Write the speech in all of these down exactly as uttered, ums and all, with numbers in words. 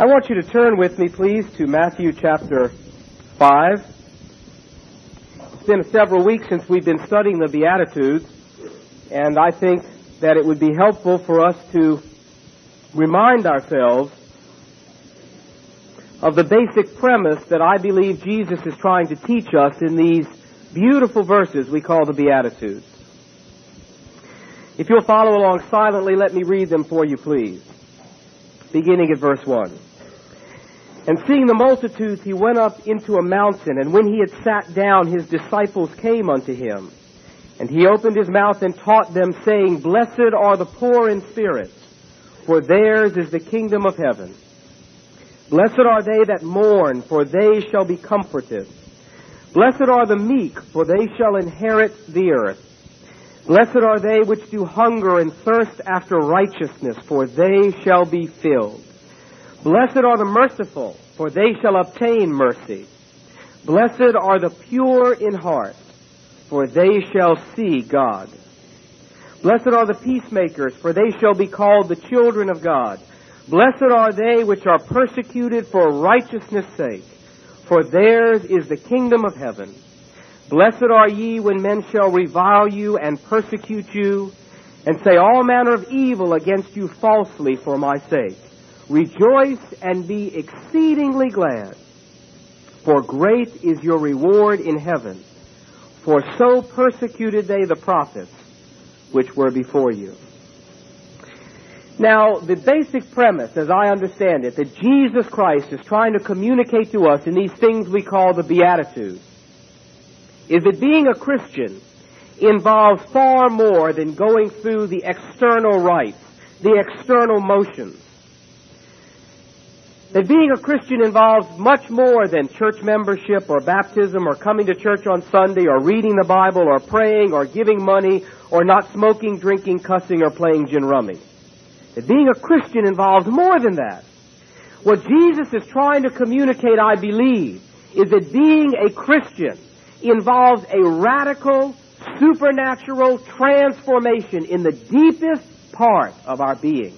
I want you to turn with me, please, to Matthew chapter five. It's been several weeks since we've been studying the Beatitudes, and I think that it would be helpful for us to remind ourselves of the basic premise that I believe Jesus is trying to teach us in these beautiful verses we call the Beatitudes. If you'll follow along silently, let me read them for you, please. Beginning at verse one. And seeing the multitudes, he went up into a mountain, and when he had sat down, his disciples came unto him. And he opened his mouth and taught them, saying, Blessed are the poor in spirit, for theirs is the kingdom of heaven. Blessed are they that mourn, for they shall be comforted. Blessed are the meek, for they shall inherit the earth. Blessed are they which do hunger and thirst after righteousness, for they shall be filled. Blessed are the merciful, for they shall obtain mercy. Blessed are the pure in heart, for they shall see God. Blessed are the peacemakers, for they shall be called the children of God. Blessed are they which are persecuted for righteousness' sake, for theirs is the kingdom of heaven. Blessed are ye when men shall revile you and persecute you, and say all manner of evil against you falsely for my sake. Rejoice and be exceedingly glad, for great is your reward in heaven. For so persecuted they the prophets which were before you. Now, the basic premise, as I understand it, that Jesus Christ is trying to communicate to us in these things we call the Beatitudes, is that being a Christian involves far more than going through the external rites, the external motions. That being a Christian involves much more than church membership or baptism or coming to church on Sunday or reading the Bible or praying or giving money or not smoking, drinking, cussing, or playing gin rummy. That being a Christian involves more than that. What Jesus is trying to communicate, I believe, is that being a Christian involves a radical, supernatural transformation in the deepest part of our being.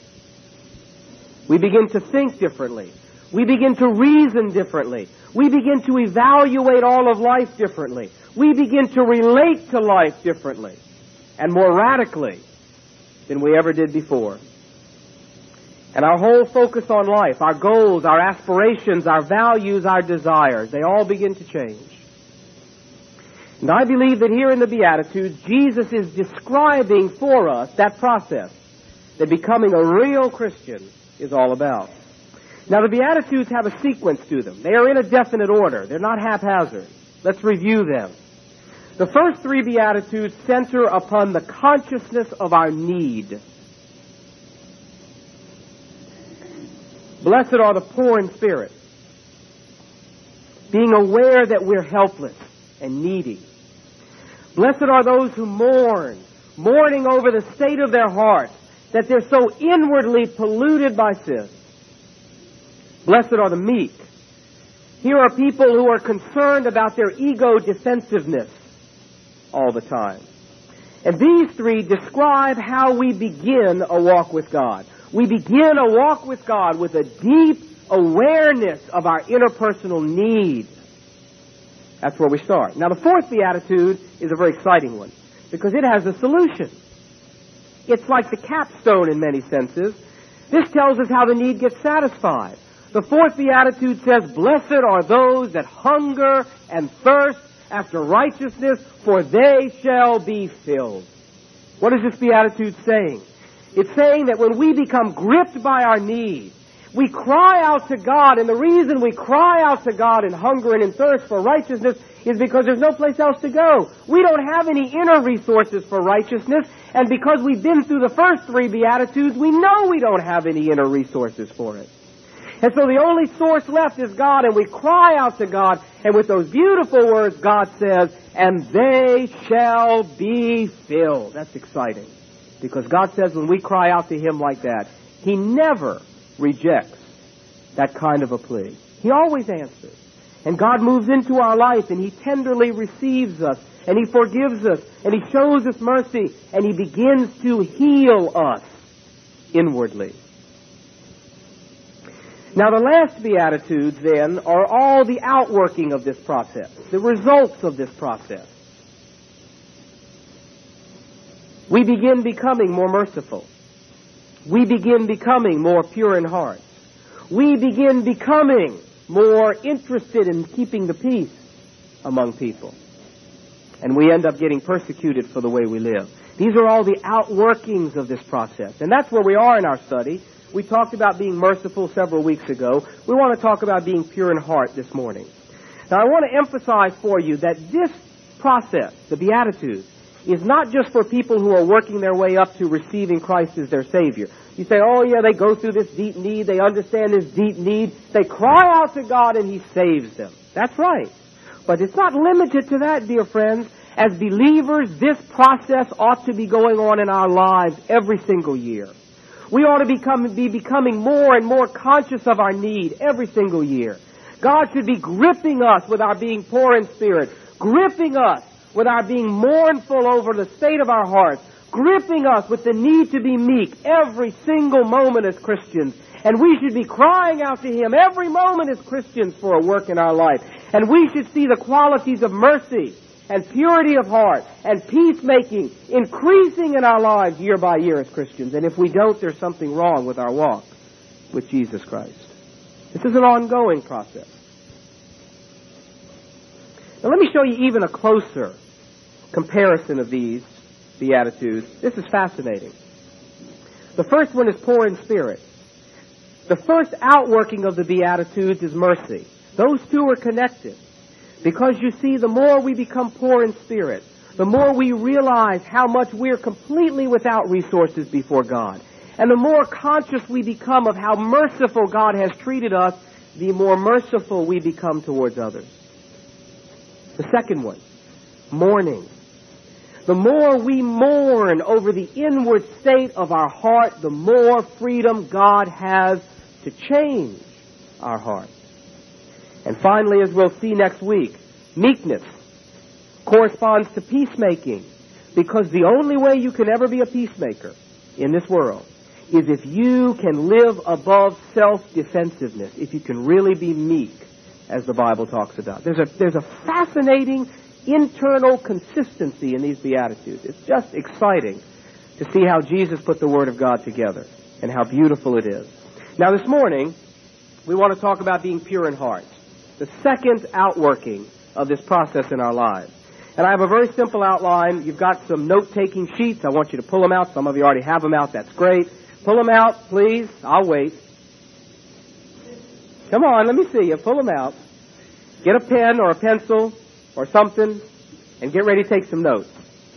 We begin to think differently. We begin to reason differently. We begin to evaluate all of life differently. We begin to relate to life differently and more radically than we ever did before. And our whole focus on life, our goals, our aspirations, our values, our desires, they all begin to change. And I believe that here in the Beatitudes, Jesus is describing for us that process that becoming a real Christian is all about. Now, the Beatitudes have a sequence to them. They are in a definite order. They're not haphazard. Let's review them. The first three Beatitudes center upon the consciousness of our need. Blessed are the poor in spirit. Being aware that we're helpless and needy. Blessed are those who mourn, mourning over the state of their hearts, that they're so inwardly polluted by sin. Blessed are the meek. Here are people who are concerned about their ego defensiveness all the time. And these three describe how we begin a walk with God. We begin a walk with God with a deep awareness of our interpersonal needs. That's where we start. Now, the fourth Beatitude is a very exciting one because it has a solution. It's like the capstone in many senses. This tells us how the need gets satisfied. The fourth Beatitude says, Blessed are those that hunger and thirst after righteousness, for they shall be filled. What is this Beatitude saying? It's saying that when we become gripped by our need, we cry out to God, and the reason we cry out to God in hunger and in thirst for righteousness is because there's no place else to go. We don't have any inner resources for righteousness, and because we've been through the first three Beatitudes, we know we don't have any inner resources for it. And so the only source left is God, and we cry out to God, and with those beautiful words, God says, and they shall be filled. That's exciting, because God says when we cry out to Him like that, He never rejects that kind of a plea. He always answers. And God moves into our life, and He tenderly receives us, and He forgives us, and He shows us mercy, and He begins to heal us inwardly. Now, the last Beatitudes, then, are all the outworking of this process, the results of this process. We begin becoming more merciful. We begin becoming more pure in heart. We begin becoming more interested in keeping the peace among people. And we end up getting persecuted for the way we live. These are all the outworkings of this process. And that's where we are in our study. We talked about being merciful several weeks ago. We want to talk about being pure in heart this morning. Now, I want to emphasize for you that this process, the Beatitudes, is not just for people who are working their way up to receiving Christ as their Savior. You say, oh yeah, they go through this deep need, they understand this deep need, they cry out to God and He saves them. That's right. But it's not limited to that, dear friends. As believers, this process ought to be going on in our lives every single year. We ought to become, be becoming more and more conscious of our need every single year. God should be gripping us with our being poor in spirit, gripping us with our being mournful over the state of our hearts, gripping us with the need to be meek every single moment as Christians. And we should be crying out to Him every moment as Christians for a work in our life. And we should see the qualities of mercy and purity of heart and peacemaking increasing in our lives year by year as Christians. And if we don't, there's something wrong with our walk with Jesus Christ. This is an ongoing process. Now let me show you even a closer comparison of these Beatitudes. This is fascinating. The first one is poor in spirit. The first outworking of the Beatitudes is mercy. Those two are connected. Because you see, the more we become poor in spirit, the more we realize how much we're completely without resources before God. And the more conscious we become of how merciful God has treated us, the more merciful we become towards others. The second one, mourning. The more we mourn over the inward state of our heart, the more freedom God has to change our heart. And finally, as we'll see next week, meekness corresponds to peacemaking, because the only way you can ever be a peacemaker in this world is if you can live above self-defensiveness, if you can really be meek, as the Bible talks about. There's a, there's a fascinating internal consistency in these Beatitudes. It's just exciting to see how Jesus put the Word of God together and how beautiful it is. Now this morning, we want to talk about being pure in heart, the second outworking of this process in our lives. And I have a very simple outline. You've got some note-taking sheets. I want you to pull them out. Some of you already have them out. That's great. Pull them out, please. I'll wait. Come on, let me see you. Pull them out. Get a pen or a pencil or something and get ready to take some notes.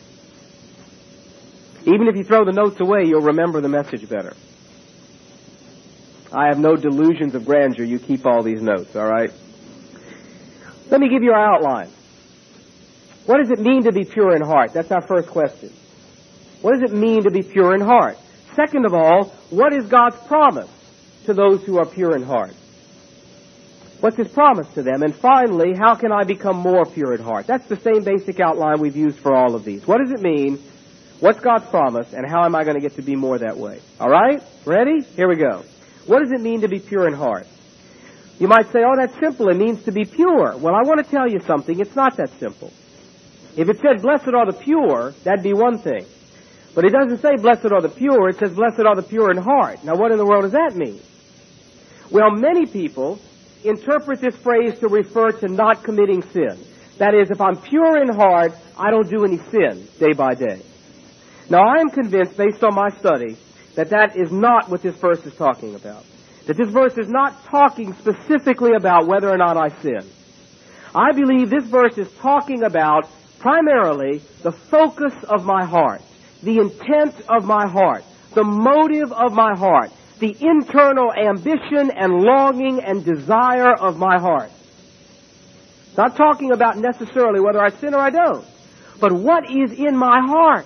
Even if you throw the notes away, you'll remember the message better. I have no delusions of grandeur. You keep all these notes, all right? Let me give you our outline. What does it mean to be pure in heart? That's our first question. What does it mean to be pure in heart? Second of all, what is God's promise to those who are pure in heart? What's His promise to them? And finally, how can I become more pure in heart? That's the same basic outline we've used for all of these. What does it mean? What's God's promise? And how am I going to get to be more that way? All right? Ready? Here we go. What does it mean to be pure in heart? You might say, oh, that's simple. It means to be pure. Well, I want to tell you something. It's not that simple. If it said, blessed are the pure, that'd be one thing. But it doesn't say, blessed are the pure. It says, blessed are the pure in heart. Now, what in the world does that mean? Well, many people interpret this phrase to refer to not committing sin. That is, if I'm pure in heart, I don't do any sin day by day. Now, I am convinced, based on my study, that that is not what this verse is talking about. That this verse is not talking specifically about whether or not I sin. I believe this verse is talking about primarily the focus of my heart, the intent of my heart, the motive of my heart, the internal ambition and longing and desire of my heart. Not talking about necessarily whether I sin or I don't, but what is in my heart.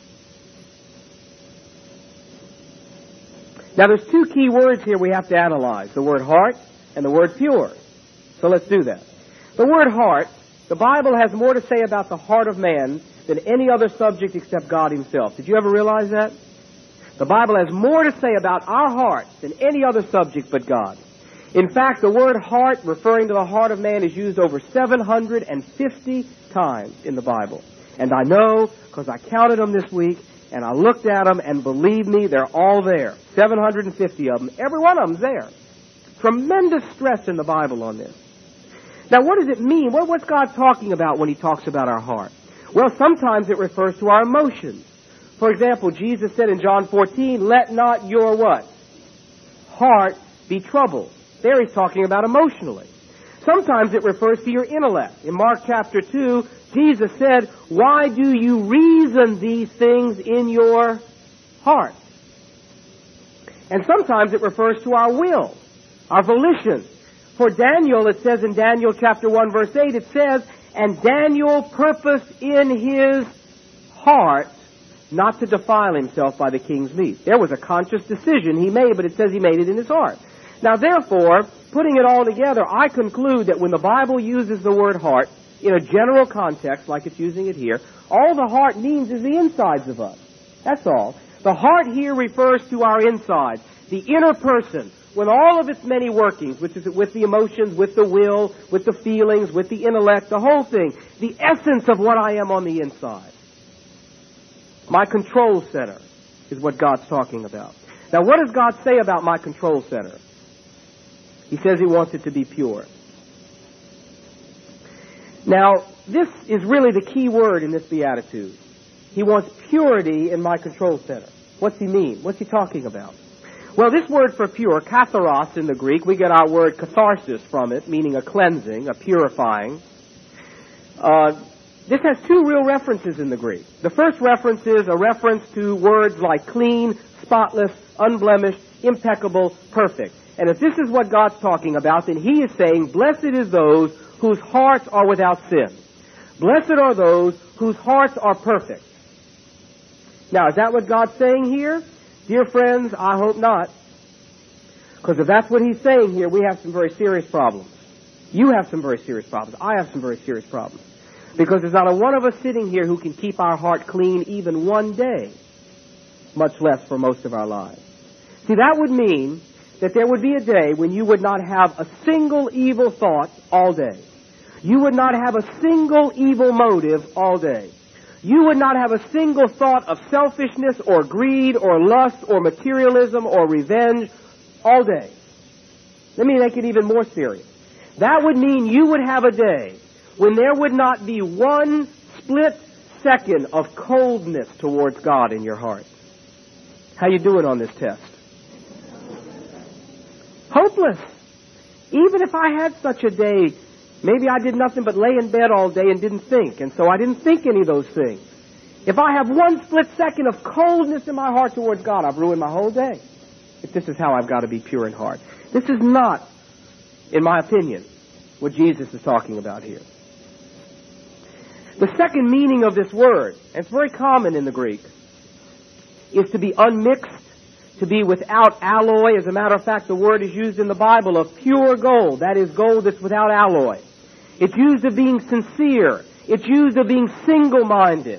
Now there's two key words here we have to analyze, the word heart and the word pure. So let's do that. The word heart, the Bible has more to say about the heart of man than any other subject except God Himself. Did you ever realize that? The Bible has more to say about our hearts than any other subject but God. In fact, the word heart, referring to the heart of man, is used over seven hundred fifty times in the Bible. And I know, because I counted them this week, and I looked at them, and believe me, they're all there. seven hundred fifty of them. Every one of them's there. Tremendous stress in the Bible on this. Now, what does it mean? What, what's God talking about when he talks about our heart? Well, sometimes it refers to our emotions. For example, Jesus said in John fourteen, let not your what? Heart be troubled. There he's talking about emotionally. Sometimes it refers to your intellect. In Mark chapter two, Jesus said, why do you reason these things in your heart? And sometimes it refers to our will, our volition. For Daniel, it says in Daniel chapter one, verse eight, it says, and Daniel purposed in his heart not to defile himself by the king's meat. There was a conscious decision he made, but it says he made it in his heart. Now, therefore, putting it all together, I conclude that when the Bible uses the word heart in a general context, like it's using it here, all the heart means is the insides of us. That's all. The heart here refers to our insides, the inner person, with all of its many workings, which is with the emotions, with the will, with the feelings, with the intellect, the whole thing, the essence of what I am on the inside. My control center is what God's talking about. Now, what does God say about my control center? He says he wants it to be pure. Now, this is really the key word in this beatitude. He wants purity in my control center. What's he mean? What's he talking about? Well, this word for pure, katharos in the Greek, we get our word catharsis from it, meaning a cleansing, a purifying. Uh, this has two real references in the Greek. The first reference is a reference to words like clean, spotless, unblemished, impeccable, perfect. And if this is what God's talking about, then he is saying, blessed is those whose hearts are without sin. Blessed are those whose hearts are perfect. Now, is that what God's saying here? Dear friends, I hope not. Because if that's what he's saying here, we have some very serious problems. You have some very serious problems. I have some very serious problems. Because there's not a one of us sitting here who can keep our heart clean even one day, much less for most of our lives. See, that would mean that there would be a day when you would not have a single evil thought all day. You would not have a single evil motive all day. You would not have a single thought of selfishness or greed or lust or materialism or revenge all day. Let me make it even more serious. That would mean you would have a day when there would not be one split second of coldness towards God in your heart. How you doing on this test? Hopeless. Even if I had such a day, maybe I did nothing but lay in bed all day and didn't think, and so I didn't think any of those things. If I have one split second of coldness in my heart towards God, I've ruined my whole day. If this is how I've got to be pure in heart. This is not, in my opinion, what Jesus is talking about here. The second meaning of this word, and it's very common in the Greek, is to be unmixed, to be without alloy. As a matter of fact, the word is used in the Bible of pure gold. That is gold that's without alloy. It's used of being sincere. It's used of being single-minded.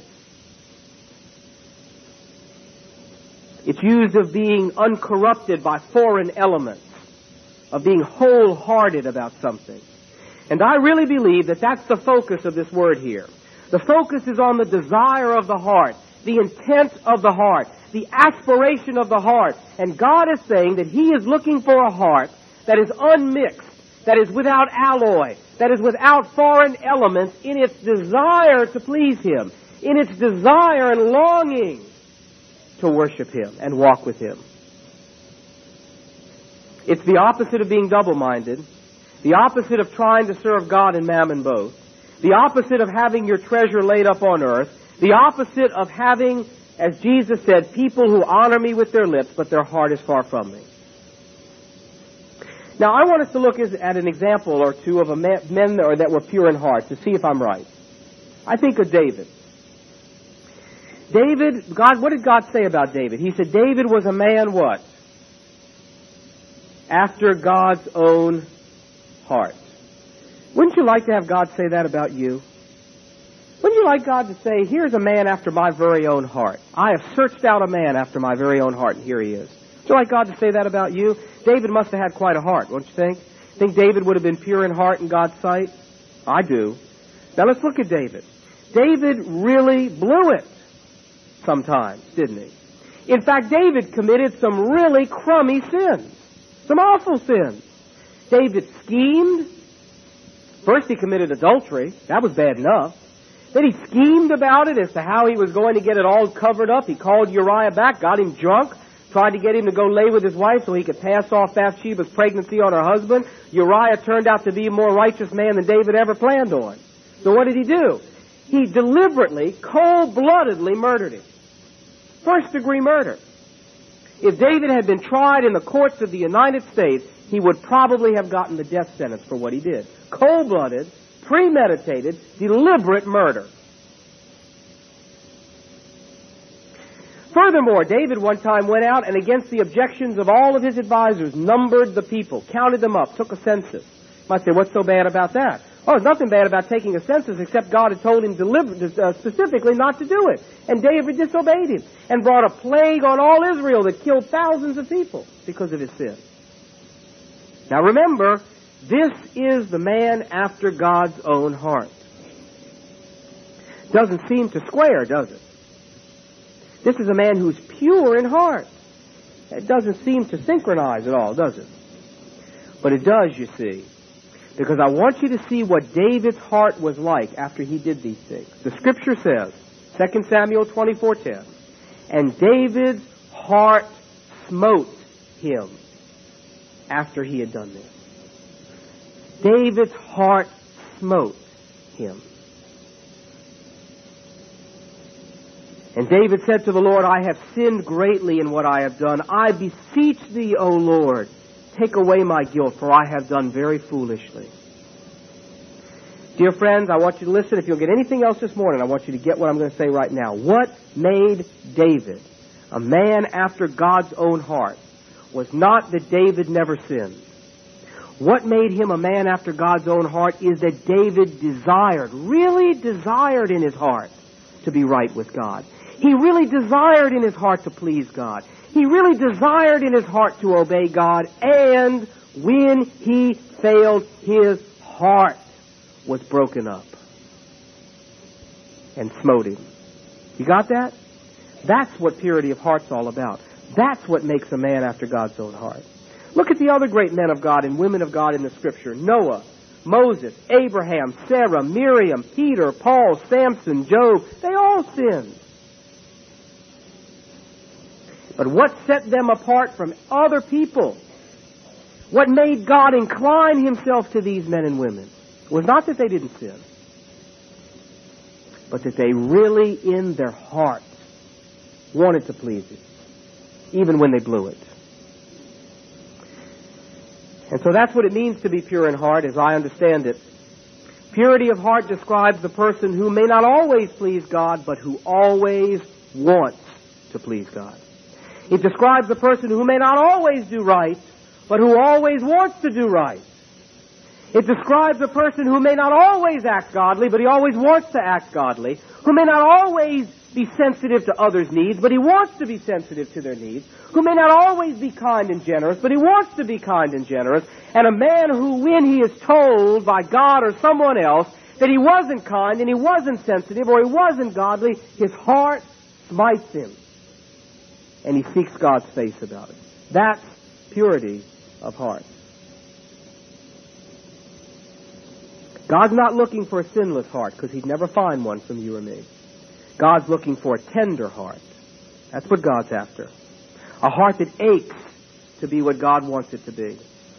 It's used of being uncorrupted by foreign elements, of being wholehearted about something. And I really believe that that's the focus of this word here. The focus is on the desire of the heart, the intent of the heart, the aspiration of the heart. And God is saying that he is looking for a heart that is unmixed, that is without alloy, that is without foreign elements in its desire to please him, in its desire and longing to worship him and walk with him. It's the opposite of being double-minded, the opposite of trying to serve God and mammon both, the opposite of having your treasure laid up on earth, the opposite of having, as Jesus said, people who honor me with their lips, but their heart is far from me. Now, I want us to look at an example or two of a man, men that were pure in heart to see if I'm right. I think of David. David, God, what did God say about David? He said David was a man what? After God's own heart. Wouldn't you like to have God say that about you? Wouldn't you like God to say, here's a man after my very own heart. I have searched out a man after my very own heart, and here he is. Would you like God to say that about you? David must have had quite a heart, don't you think? Think David would have been pure in heart in God's sight? I do. Now let's look at David. David really blew it sometimes, didn't he? In fact, David committed some really crummy sins. Some awful sins. David schemed. First he committed adultery. That was bad enough. Then he schemed about it as to how he was going to get it all covered up. He called Uriah back, got him drunk, tried to get him to go lay with his wife so he could pass off Bathsheba's pregnancy on her husband. Uriah turned out to be a more righteous man than David ever planned on. So what did he do? He deliberately, cold-bloodedly murdered him. First-degree murder. If David had been tried in the courts of the United States, he would probably have gotten the death sentence for what he did. Cold-blooded, premeditated, deliberate murder. Furthermore, David one time went out and against the objections of all of his advisors, numbered the people, counted them up, took a census. You might say, what's so bad about that? Oh, there's nothing bad about taking a census except God had told him deliber- uh, specifically not to do it. And David disobeyed him and brought a plague on all Israel that killed thousands of people because of his sin. Now remember, this is the man after God's own heart. Doesn't seem to square, does it? This is a man who's pure in heart. It doesn't seem to synchronize at all, does it? But it does, you see. Because I want you to see what David's heart was like after he did these things. The Scripture says, Second Samuel twenty-four ten, and David's heart smote him after he had done this. David's heart smote him. And David said to the Lord, I have sinned greatly in what I have done. I beseech thee, O Lord, take away my guilt, for I have done very foolishly. Dear friends, I want you to listen. If you'll get anything else this morning, I want you to get what I'm going to say right now. What made David a man after God's own heart was not that David never sinned. What made him a man after God's own heart is that David desired, really desired in his heart to be right with God. He really desired in his heart to please God. He really desired in his heart to obey God. And when he failed, his heart was broken up and smote him. You got that? That's what purity of heart's all about. That's what makes a man after God's own heart. Look at the other great men of God and women of God in the Scripture. Noah, Moses, Abraham, Sarah, Miriam, Peter, Paul, Samson, Job. They all sinned. But what set them apart from other people, what made God incline himself to these men and women, was not that they didn't sin, but that they really in their hearts wanted to please him, even when they blew it. And so that's what it means to be pure in heart, as I understand it. Purity of heart describes the person who may not always please God, but who always wants to please God. It describes the person who may not always do right, but who always wants to do right. It describes a person who may not always act godly, but he always wants to act godly, who may not always be sensitive to others' needs, but he wants to be sensitive to their needs, who may not always be kind and generous, but he wants to be kind and generous, and a man who, when he is told by God or someone else that he wasn't kind and he wasn't sensitive or he wasn't godly, his heart smites him, and he seeks God's face about it. That's purity of heart. God's not looking for a sinless heart, because he'd never find one from you or me. God's looking for a tender heart. That's what God's after. A heart that aches to be what God wants it to be.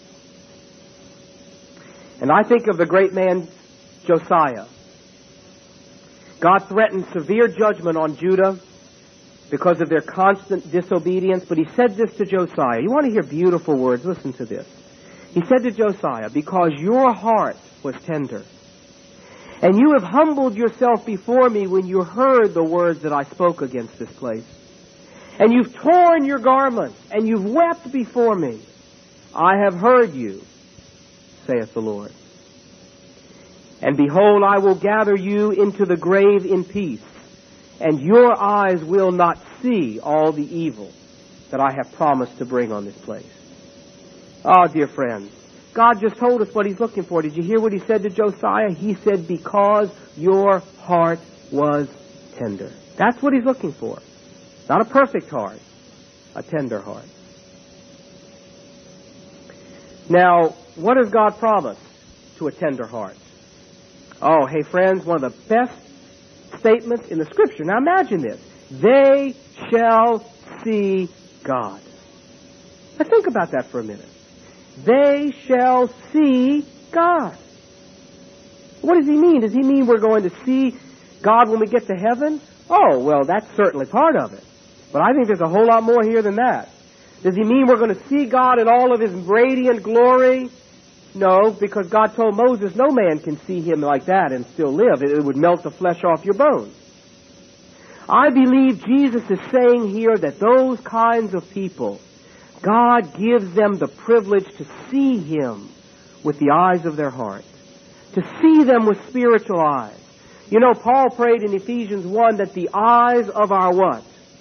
And I think of the great man Josiah. God threatened severe judgment on Judah because of their constant disobedience, but he said this to Josiah. You want to hear beautiful words? Listen to this. He said to Josiah, because your heart was tender, and you have humbled yourself before me when you heard the words that I spoke against this place, and you've torn your garments, and you've wept before me, I have heard you, saith the Lord. And behold, I will gather you into the grave in peace, and your eyes will not see all the evil that I have promised to bring on this place. Oh, dear friends, God just told us what He's looking for. Did you hear what He said to Josiah? He said, because your heart was tender. That's what He's looking for. Not a perfect heart, a tender heart. Now, what does God promise to a tender heart? Oh, hey friends, one of the best statements in the Scripture. Now imagine this. They shall see God. Now think about that for a minute. They shall see God. What does He mean? Does He mean we're going to see God when we get to heaven? Oh, well, that's certainly part of it. But I think there's a whole lot more here than that. Does He mean we're going to see God in all of His radiant glory? No, because God told Moses no man can see Him like that and still live. It would melt the flesh off your bones. I believe Jesus is saying here that those kinds of people, God gives them the privilege to see Him with the eyes of their heart, to see them with spiritual eyes. You know, Paul prayed in Ephesians one that the eyes of our what?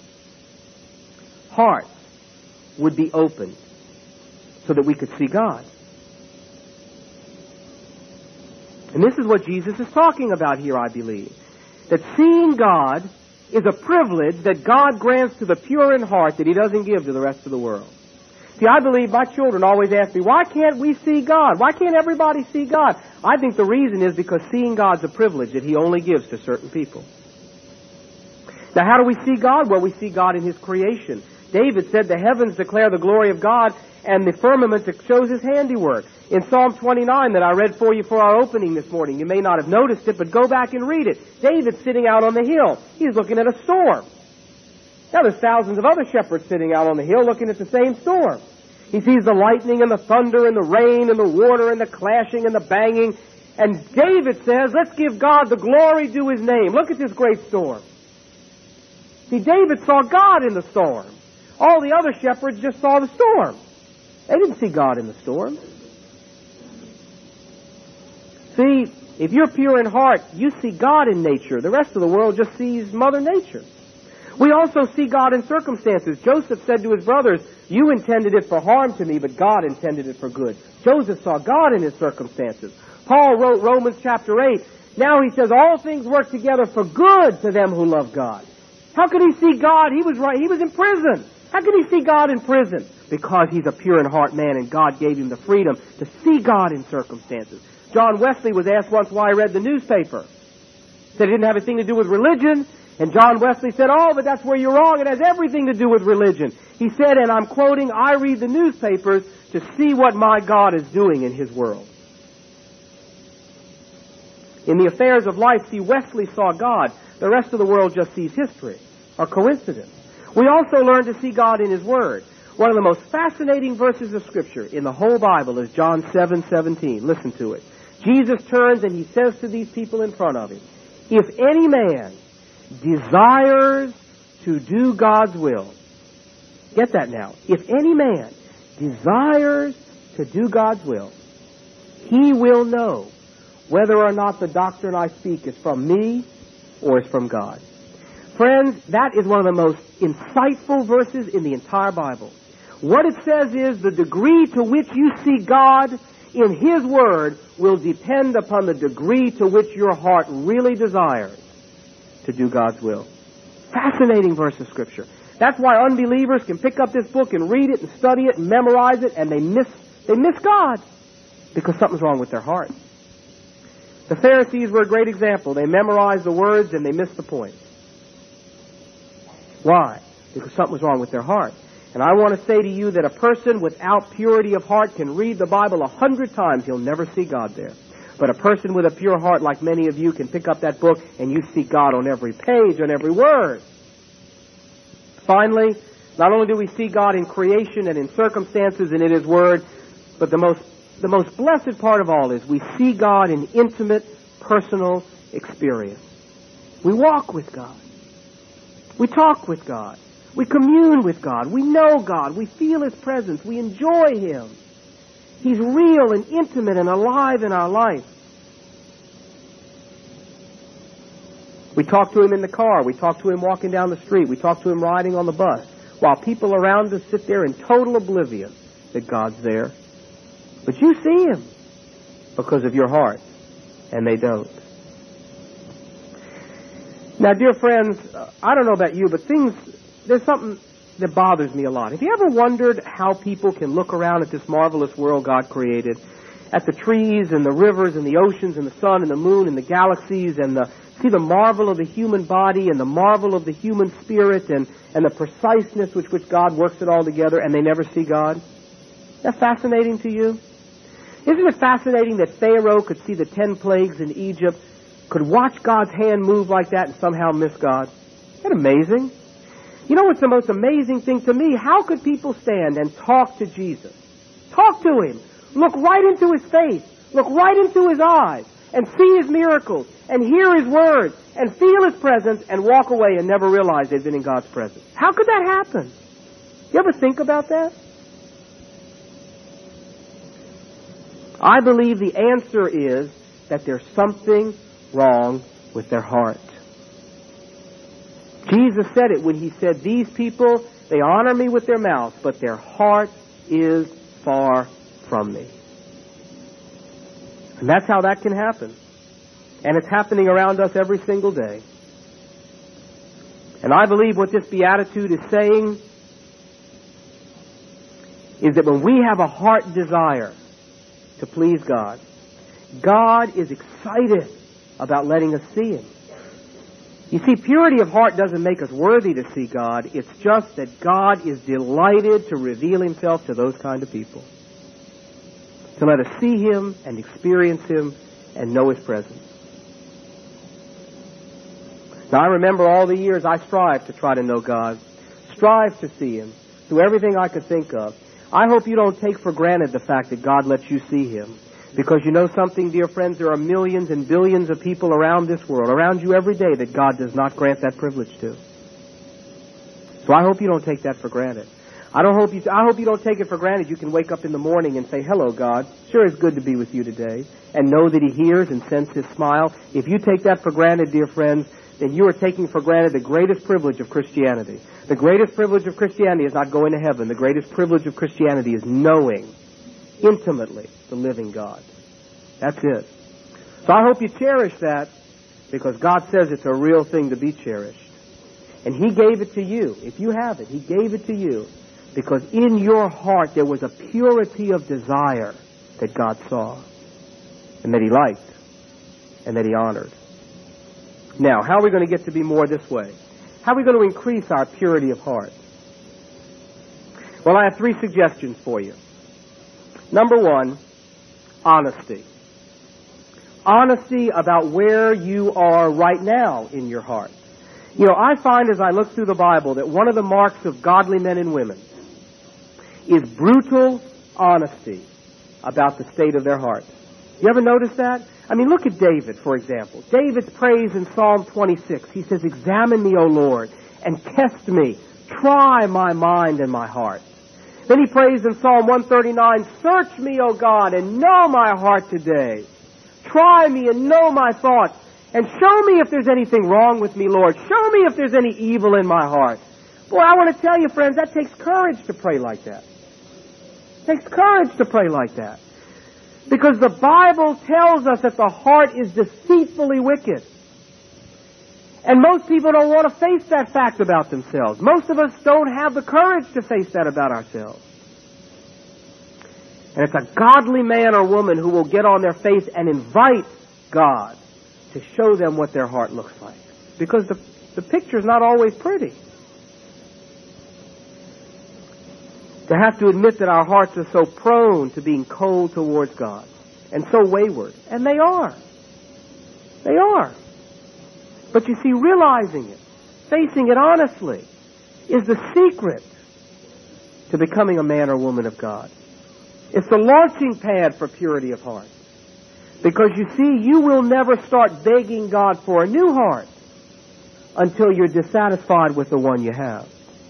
Hearts would be opened so that we could see God. And this is what Jesus is talking about here, I believe. That seeing God is a privilege that God grants to the pure in heart that He doesn't give to the rest of the world. See, I believe my children always ask me, why can't we see God? Why can't everybody see God? I think the reason is because seeing God's a privilege that He only gives to certain people. Now, how do we see God? Well, we see God in His creation. David said, the heavens declare the glory of God, and the firmament shows His handiwork. In Psalm twenty-nine that I read for you for our opening this morning, you may not have noticed it, but go back and read it. David's sitting out on the hill. He's looking at a storm. Now there's thousands of other shepherds sitting out on the hill looking at the same storm. He sees the lightning and the thunder and the rain and the water and the clashing and the banging. And David says, let's give God the glory due His name. Look at this great storm. See, David saw God in the storm. All the other shepherds just saw the storm. They didn't see God in the storm. See, if you're pure in heart, you see God in nature. The rest of the world just sees Mother Nature. We also see God in circumstances. Joseph said to his brothers, you intended it for harm to me, but God intended it for good. Joseph saw God in his circumstances. Paul wrote Romans chapter eight. Now he says, all things work together for good to them who love God. How could he see God? He was right. He was in prison. How could he see God in prison? Because he's a pure in heart man, and God gave him the freedom to see God in circumstances. John Wesley was asked once why he read the newspaper. He said it didn't have anything to do with religion. And John Wesley said, oh, but that's where you're wrong. It has everything to do with religion. He said, and I'm quoting, I read the newspapers to see what my God is doing in His world. In the affairs of life, see, Wesley saw God. The rest of the world just sees history or coincidence. We also learn to see God in His Word. One of the most fascinating verses of Scripture in the whole Bible is John seven seventeen. Listen to it. Jesus turns and He says to these people in front of Him, if any man desires to do God's will, get that now, if any man desires to do God's will, he will know whether or not the doctrine I speak is from me or is from God. Friends, that is one of the most insightful verses in the entire Bible. What it says is the degree to which you see God in His Word will depend upon the degree to which your heart really desires to do God's will. Fascinating verse of Scripture. That's why unbelievers can pick up this book and read it and study it and memorize it, and they miss they miss God because something's wrong with their heart. The Pharisees were a great example. They memorized the words and they missed the point. Why? Because something was wrong with their heart. And I want to say to you that a person without purity of heart can read the Bible a hundred times. He'll never see God there. But a person with a pure heart, like many of you, can pick up that book and you see God on every page, on every word. Finally, not only do we see God in creation and in circumstances and in His Word, but the most, the most blessed part of all is we see God in intimate, personal experience. We walk with God. We talk with God. We commune with God. We know God. We feel His presence. We enjoy Him. He's real and intimate and alive in our life. We talk to Him in the car. We talk to Him walking down the street. We talk to Him riding on the bus. while people around us sit there in total oblivion that God's there. But you see Him because of your heart, and they don't. Now, dear friends, I don't know about you, but things, there's something that bothers me a lot. Have you ever wondered how people can look around at this marvelous world God created, at the trees and the rivers and the oceans and the sun and the moon and the galaxies, and the, see the marvel of the human body and the marvel of the human spirit and, and the preciseness with which God works it all together, and they never see God? Is that fascinating to you? Isn't it fascinating that Pharaoh could see the ten plagues in Egypt, could watch God's hand move like that and somehow miss God? Isn't that amazing? You know what's the most amazing thing to me? How could people stand and talk to Jesus? Talk to Him. Look right into His face. Look right into His eyes and see His miracles and hear His words and feel His presence and walk away and never realize they've been in God's presence. How could that happen? You ever think about that? I believe the answer is that there's something wrong with their heart. Jesus said it when He said, "These people, they honor me with their mouth, but their heart is far from me." And that's how that can happen. And it's happening around us every single day. And I believe what this beatitude is saying is that when we have a heart desire to please God, God is excited about letting us see Him. You see, purity of heart doesn't make us worthy to see God. It's just that God is delighted to reveal Himself to those kind of people, to let us see Him and experience Him and know His presence. Now, I remember all the years I strived to try to know God, strive to see Him through everything I could think of. I hope you don't take for granted the fact that God lets you see Him. Because you know something, dear friends, there are millions and billions of people around this world, around you every day, that God does not grant that privilege to. So I hope you don't take that for granted. I don't hope you, I hope you don't take it for granted you can wake up in the morning and say, "Hello, God. Sure, it's good to be with you today," and know that He hears and senses His smile. If you take that for granted, dear friends, then you are taking for granted the greatest privilege of Christianity. The greatest privilege of Christianity is not going to heaven. The greatest privilege of Christianity is knowing intimately the living God. That's it. So I hope you cherish that, because God says it's a real thing to be cherished. And He gave it to you. If you have it, He gave it to you because in your heart there was a purity of desire that God saw and that He liked and that He honored. Now, how are we going to get to be more this way? How are we going to increase our purity of heart? Well, I have three suggestions for you. Number one, honesty. Honesty about where you are right now in your heart. You know, I find as I look through the Bible that one of the marks of godly men and women is brutal honesty about the state of their hearts. You ever notice that? I mean, look at David, for example. David's praise in Psalm twenty-six. He says, "Examine me, O Lord, and test me. Try my mind and my heart." Then he prays in Psalm one thirty-nine, "Search me, O God, and know my heart today. Try me and know my thoughts, and show me if there's anything wrong with me, Lord. Show me if there's any evil in my heart." Boy, I want to tell you, friends, that takes courage to pray like that. It takes courage to pray like that. Because the Bible tells us that the heart is deceitfully wicked. And most people don't want to face that fact about themselves. Most of us don't have the courage to face that about ourselves. And it's a godly man or woman who will get on their face and invite God to show them what their heart looks like. Because the, the picture's not always pretty. To have to admit that our hearts are so prone to being cold towards God and so wayward. And they are. They are. But you see, realizing it, facing it honestly, is the secret to becoming a man or woman of God. It's the launching pad for purity of heart. Because you see, you will never start begging God for a new heart until you're dissatisfied with the one you have.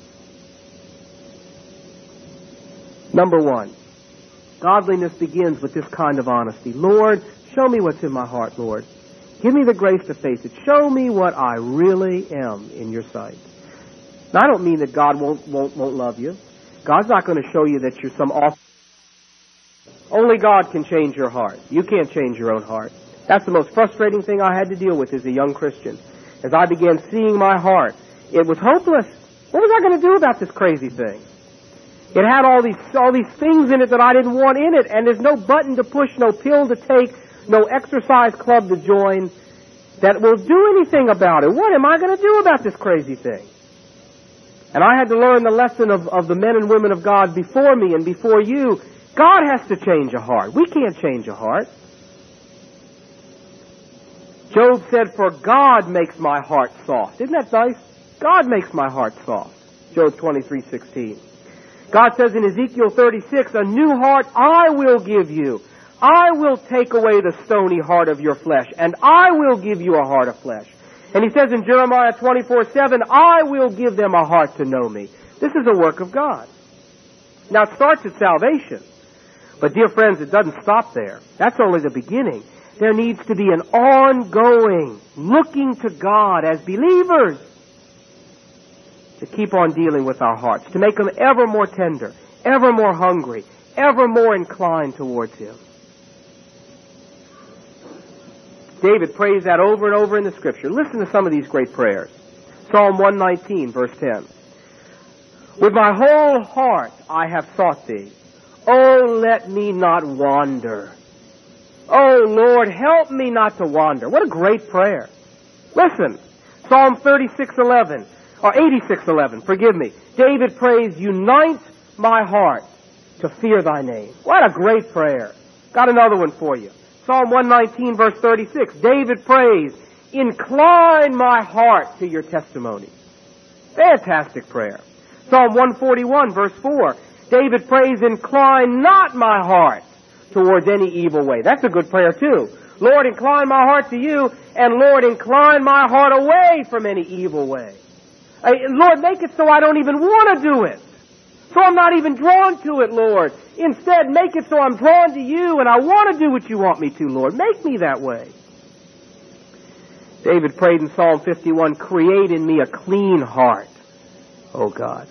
Number one, godliness begins with this kind of honesty. Lord, show me what's in my heart, Lord. Give me the grace to face it. Show me what I really am in your sight. Now, I don't mean that God won't, won't, won't love you. God's not going to show you that you're some awful. Only God can change your heart. You can't change your own heart. That's the most frustrating thing I had to deal with as a young Christian. As I began seeing my heart, it was hopeless. What was I going to do about this crazy thing? It had all these all these things in it that I didn't want in it, and there's no button to push, no pill to take, no exercise club to join that will do anything about it. What am I going to do about this crazy thing? And I had to learn the lesson of, of the men and women of God before me and before you. God has to change a heart. We can't change a heart. Job said, "For God makes my heart soft." Isn't that nice? God makes my heart soft. Job twenty-three sixteen. God says in Ezekiel thirty-six, "A new heart I will give you. I will take away the stony heart of your flesh, and I will give you a heart of flesh." And he says in Jeremiah twenty-four seven, "I will give them a heart to know me." This is a work of God. Now it starts at salvation. But dear friends, it doesn't stop there. That's only the beginning. There needs to be an ongoing looking to God as believers to keep on dealing with our hearts, to make them ever more tender, ever more hungry, ever more inclined towards Him. David prays that over and over in the Scripture. Listen to some of these great prayers. Psalm one nineteen, verse ten. "With my whole heart I have sought Thee. Oh, let me not wander. Oh, Lord, help me not to wander." What a great prayer. Listen, Psalm thirty-six eleven, or eighty-six eleven, forgive me. David prays, "Unite my heart to fear Thy name." What a great prayer. Got another one for you. Psalm one nineteen, verse thirty-six. David prays, "Incline my heart to Your testimonies." Fantastic prayer. Psalm one forty-one, verse four. David prays, "Incline not my heart towards any evil way." That's a good prayer too. Lord, incline my heart to You, and Lord, incline my heart away from any evil way. Uh, Lord, make it so I don't even want to do it. So I'm not even drawn to it, Lord. Instead, make it so I'm drawn to You and I want to do what You want me to, Lord. Make me that way. David prayed in Psalm fifty-one, "Create in me a clean heart, O God."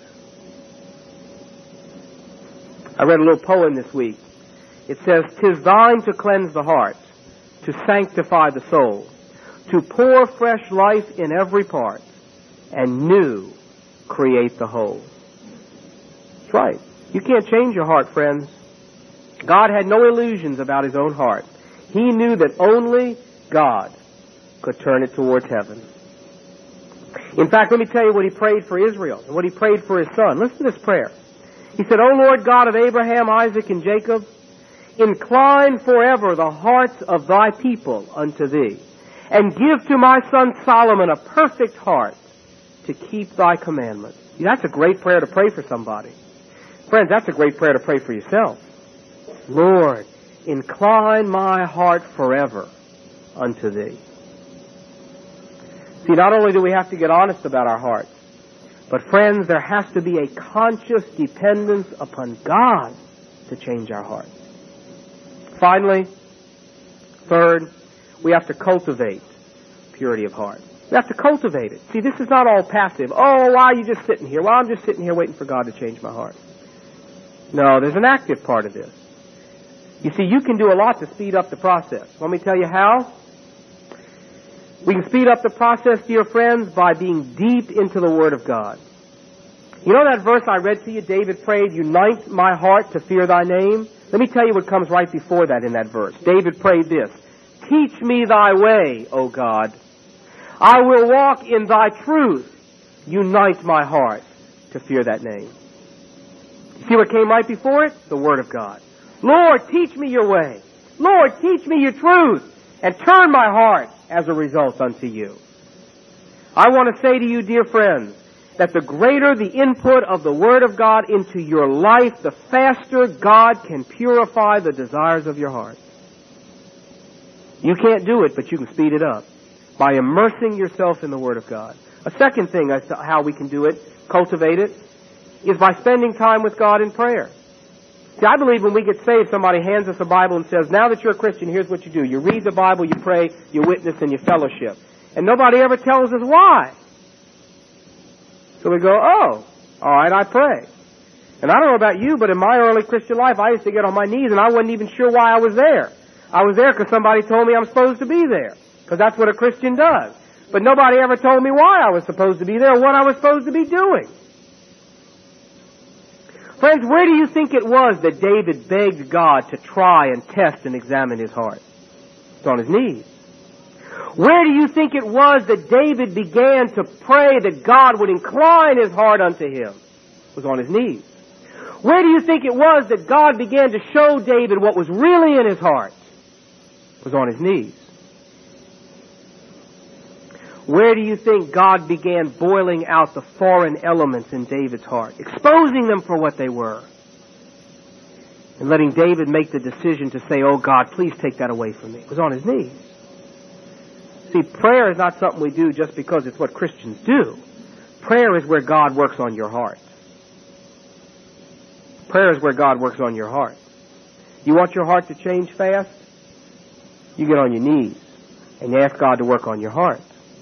I read a little poem this week. It says, "'Tis Thine to cleanse the heart, to sanctify the soul, to pour fresh life in every part, and new create the whole." That's right. You can't change your heart, friends. God had no illusions about His own heart. He knew that only God could turn it towards heaven. In fact, let me tell you what He prayed for Israel and what He prayed for His son. Listen to this prayer. He said, "O Lord God of Abraham, Isaac, and Jacob, incline forever the hearts of Thy people unto Thee, and give to my son Solomon a perfect heart to keep Thy commandments." See, that's a great prayer to pray for somebody. Friends, that's a great prayer to pray for yourself. Lord, incline my heart forever unto Thee. See, not only do we have to get honest about our hearts, but friends, there has to be a conscious dependence upon God to change our hearts. Finally, third, we have to cultivate purity of heart. We have to cultivate it. See, this is not all passive. "Oh, why are you just sitting here?" "Well, I'm just sitting here waiting for God to change my heart." No, there's an active part of this. You see, you can do a lot to speed up the process. Let me tell you how. We can speed up the process, dear friends, by being deep into the Word of God. You know that verse I read to you? David prayed, "Unite my heart to fear Thy name." Let me tell you what comes right before that in that verse. David prayed this, "Teach me Thy way, O God. I will walk in Thy truth. Unite my heart to fear that name." See what came right before it? The Word of God. "Lord, teach me Your way. Lord, teach me Your truth, and turn my heart as a result unto You." I want to say to you, dear friends, that the greater the input of the Word of God into your life, the faster God can purify the desires of your heart. You can't do it, but you can speed it up by immersing yourself in the Word of God. A second thing as to how we can do it, cultivate it, is by spending time with God in prayer. See, I believe when we get saved, somebody hands us a Bible and says, "Now that you're a Christian, here's what you do. You read the Bible, you pray, you witness, and you fellowship." And nobody ever tells us why. So we go, oh, all right, I pray. And I don't know about you, but in my early Christian life, I used to get on my knees and I wasn't even sure why I was there. I was there because somebody told me I'm supposed to be there, because that's what a Christian does. But nobody ever told me why I was supposed to be there or what I was supposed to be doing. Friends, where do you think it was that David begged God to try and test and examine his heart? It's on his knees. Where do you think it was that David began to pray that God would incline his heart unto him? It was on his knees. Where do you think it was that God began to show David what was really in his heart? It was on his knees. Where do you think God began boiling out the foreign elements in David's heart, exposing them for what they were, and letting David make the decision to say, oh God, please take that away from me? It was on his knees. See, prayer is not something we do just because it's what Christians do. Prayer is where God works on your heart. Prayer is where God works on your heart. You want your heart to change fast? You get on your knees and you ask God to work on your heart.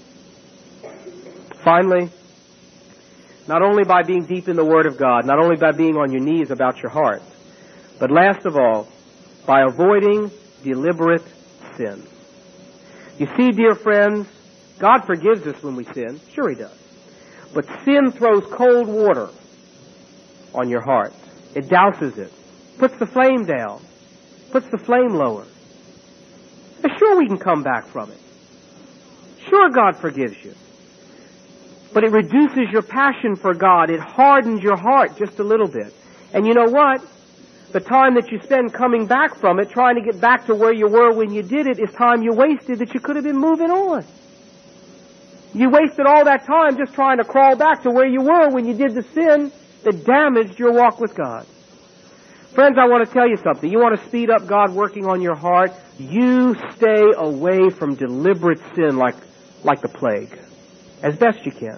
Finally, not only by being deep in the Word of God, not only by being on your knees about your heart, but last of all, by avoiding deliberate sin. You see, dear friends, God forgives us when we sin. Sure He does. But sin throws cold water on your heart. It douses it, puts the flame down, puts the flame lower. And sure, we can come back from it. Sure, God forgives you. But it reduces your passion for God. It hardens your heart just a little bit. And you know what? The time that you spend coming back from it, trying to get back to where you were when you did it, is time you wasted that you could have been moving on. You wasted all that time just trying to crawl back to where you were when you did the sin that damaged your walk with God. Friends, I want to tell you something. You want to speed up God working on your heart? You stay away from deliberate sin like, like the plague, as best you can.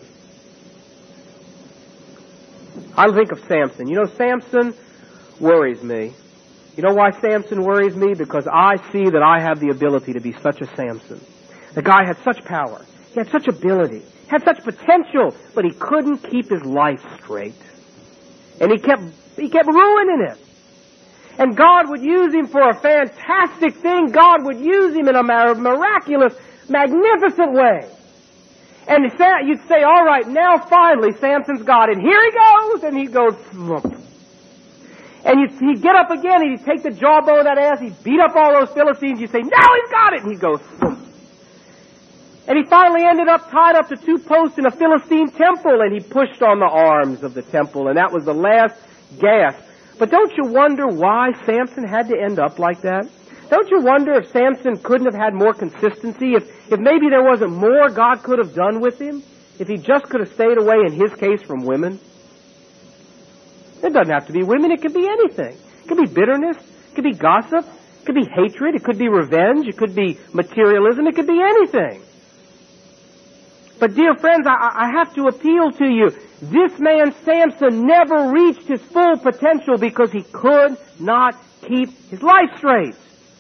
I think of Samson. You know, Samson worries me. You know why Samson worries me? Because I see that I have the ability to be such a Samson. The guy had such power. He had such ability. Had such potential, but he couldn't keep his life straight. And he kept, he kept ruining it. And God would use him for a fantastic thing. God would use him in a miraculous, magnificent way. And you'd say, all right, now finally Samson's got it. Here he goes. And he'd go, thump. And you'd, he'd get up again and he'd take the jawbone of that ass. He'd beat up all those Philistines. You'd say, now he's got it. And he'd go, thump. And he finally ended up tied up to two posts in a Philistine temple, and he pushed on the arms of the temple, and that was the last gasp. But don't you wonder why Samson had to end up like that? Don't you wonder if Samson couldn't have had more consistency? If, if maybe there wasn't more God could have done with him? If he just could have stayed away, in his case, from women? It doesn't have to be women. It could be anything. It could be bitterness. It could be gossip. It could be hatred. It could be revenge. It could be materialism. It could be anything. But dear friends, I, I have to appeal to you. This man Samson never reached his full potential because he could not keep his life straight.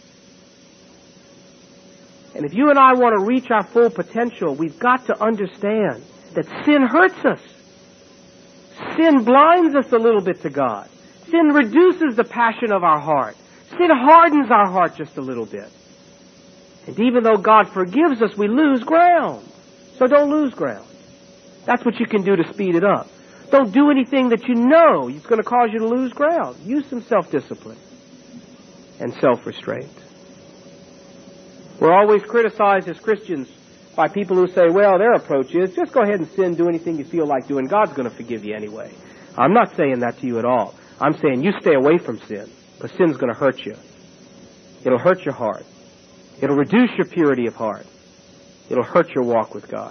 And if you and I want to reach our full potential, we've got to understand that sin hurts us. Sin blinds us a little bit to God. Sin reduces the passion of our heart. Sin hardens our heart just a little bit. And even though God forgives us, we lose ground. So don't lose ground. That's what you can do to speed it up. Don't do anything that you know is going to cause you to lose ground. Use some self-discipline and self-restraint. We're always criticized as Christians by people who say, well, their approach is just go ahead and sin, do anything you feel like doing. God's going to forgive you anyway. I'm not saying that to you at all. I'm saying you stay away from sin, because sin's going to hurt you. It'll hurt your heart. It'll reduce your purity of heart. It'll hurt your walk with God.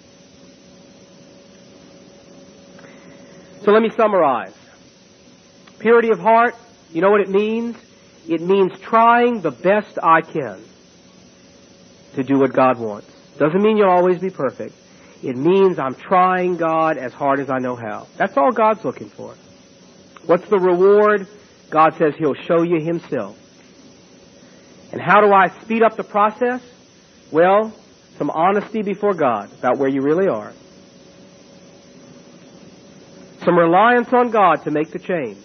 So let me summarize. Purity of heart, you know what it means? It means trying the best I can to do what God wants. Doesn't mean you'll always be perfect. It means I'm trying God as hard as I know how. That's all God's looking for. What's the reward? God says He'll show you Himself. And how do I speed up the process? Well, some honesty before God about where you really are. some reliance on God to make the change,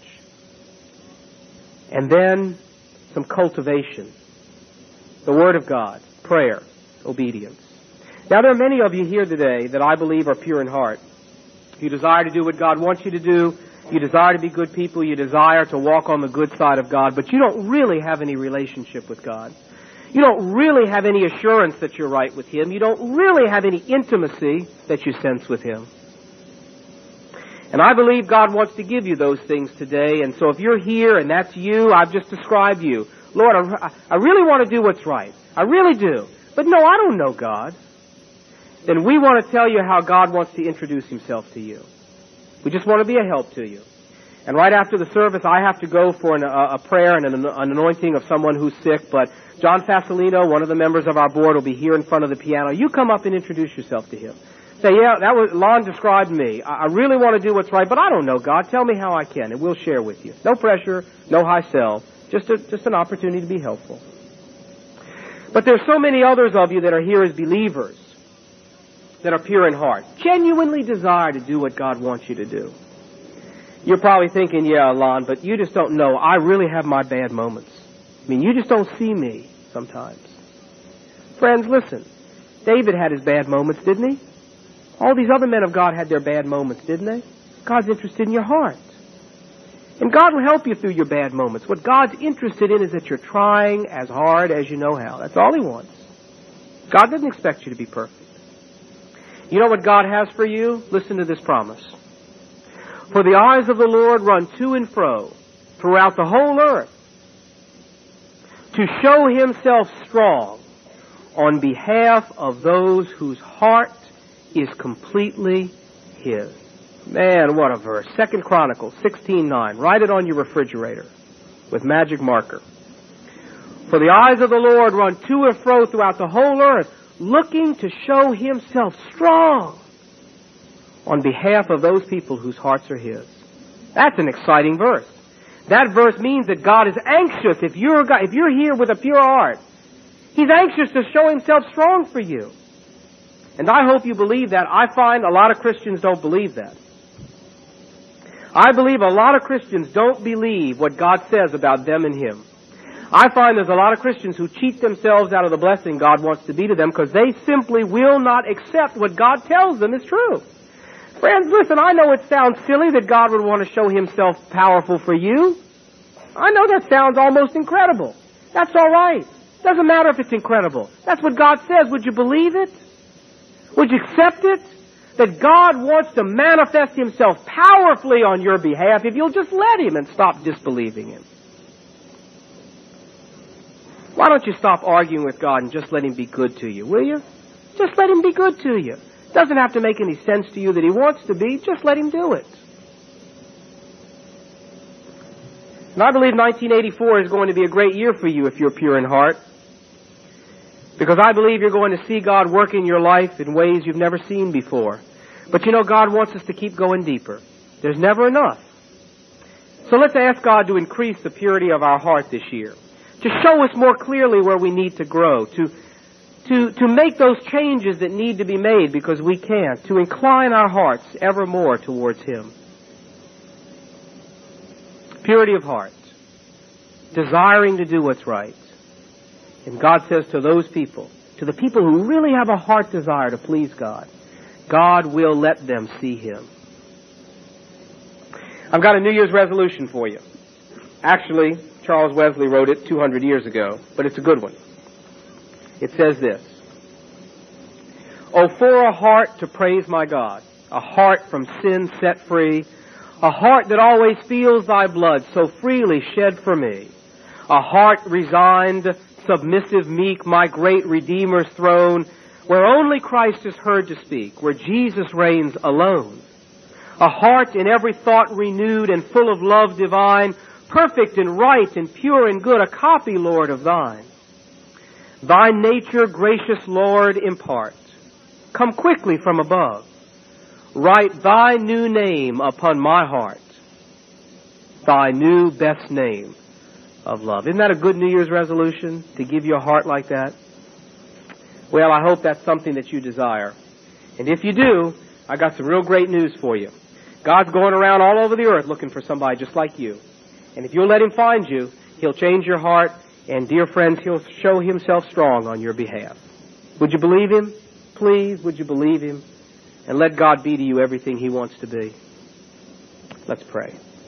and then some cultivation. The Word of God, prayer, obedience. Now, there are many of you here today that I believe are pure in heart. You desire to do what God wants you to do. You desire to be good people. You desire to walk on the good side of God, but you don't really have any relationship with God. You don't really have any assurance that you're right with Him. You don't really have any intimacy that you sense with Him. And I believe God wants to give you those things today. And so if you're here and that's you, I've just described you. Lord, I, I really want to do what's right. I really do. But no, I don't know God. Then we want to tell you how God wants to introduce Himself to you. We just want to be a help to you. And right after the service, I have to go for an, a, a prayer and an, an anointing of someone who's sick. But John Fasolino, one of the members of our board, will be here in front of the piano. You come up and introduce yourself to him. Say, yeah, that was, Lon described me. I really want to do what's right, but I don't know, God. Tell me how I can, and we'll share with you. No pressure, no high sell, just a, just an opportunity to be helpful. But there's so many others of you that are here as believers, that are pure in heart, genuinely desire to do what God wants you to do. You're probably thinking, yeah, Lon, but you just don't know. I really have my bad moments. I mean, you just don't see me sometimes. Friends, listen. David had his bad moments, didn't he? All these other men of God had their bad moments, didn't they? God's interested in your heart. And God will help you through your bad moments. What God's interested in is that you're trying as hard as you know how. That's all He wants. God doesn't expect you to be perfect. You know what God has for you? Listen to this promise. For the eyes of the Lord run to and fro throughout the whole earth to show Himself strong on behalf of those whose heart is completely His. Man, what a verse. Second Chronicles sixteen nine. Write it on your refrigerator with magic marker. For the eyes of the Lord run to and fro throughout the whole earth, looking to show Himself strong on behalf of those people whose hearts are His. That's an exciting verse. That verse means that God is anxious. If you're, if you're here with a pure heart, He's anxious to show Himself strong for you. And I hope you believe that. I find a lot of Christians don't believe that. I believe a lot of Christians don't believe what God says about them and Him. I find there's a lot of Christians who cheat themselves out of the blessing God wants to be to them because they simply will not accept what God tells them is true. Friends, listen, I know it sounds silly that God would want to show Himself powerful for you. I know that sounds almost incredible. That's all right. Doesn't matter if it's incredible. That's what God says. Would you believe it? Would you accept it? That God wants to manifest Himself powerfully on your behalf if you'll just let Him and stop disbelieving Him. Why don't you stop arguing with God and just let Him be good to you, will you? Just let Him be good to you. It doesn't have to make any sense to you that He wants to be. Just let Him do it. And I believe nineteen eighty-four is going to be a great year for you if you're pure in heart. Because I believe you're going to see God work in your life in ways you've never seen before. But you know, God wants us to keep going deeper. There's never enough. So let's ask God to increase the purity of our heart this year. To show us more clearly where we need to grow. To, to, to make those changes that need to be made because we can't. To incline our hearts ever more towards Him. Purity of heart. Desiring to do what's right. And God says to those people, to the people who really have a heart desire to please God, God will let them see Him. I've got a New Year's resolution for you. Actually, Charles Wesley wrote it two hundred years ago, but it's a good one. It says this: Oh, for a heart to praise my God, a heart from sin set free, a heart that always feels Thy blood so freely shed for me, a heart resigned, submissive, meek, my great Redeemer's throne, where only Christ is heard to speak, where Jesus reigns alone. A heart in every thought renewed and full of love divine, perfect and right and pure and good, a copy, Lord, of Thine. Thy nature, gracious Lord, impart. Come quickly from above. Write Thy new name upon my heart, Thy new best name of love. Isn't that a good New Year's resolution, to give you a heart like that? Well, I hope that's something that you desire. And if you do, I got some real great news for you. God's going around all over the earth looking for somebody just like you. And if you'll let Him find you, He'll change your heart, and dear friends, He'll show Himself strong on your behalf. Would you believe Him? Please, would you believe Him? And let God be to you everything He wants to be. Let's pray.